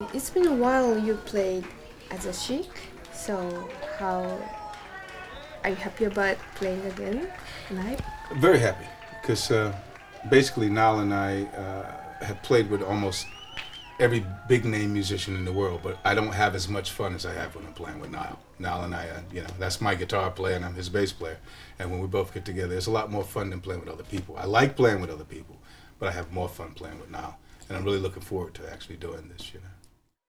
It's been a while you played as a Sheik, so how are you happy about playing again live? Very happy because basically Nile and I have played with almost every big name musician in the world, but I don't have as much fun as I have when I'm playing with Nile. Nile and I, that's my guitar player and I'm his bass player. And when we both get together, it's a lot more fun than playing with other people. I like playing with other people, but I have more fun playing with Nile. And I'm really looking forward to actually doing this.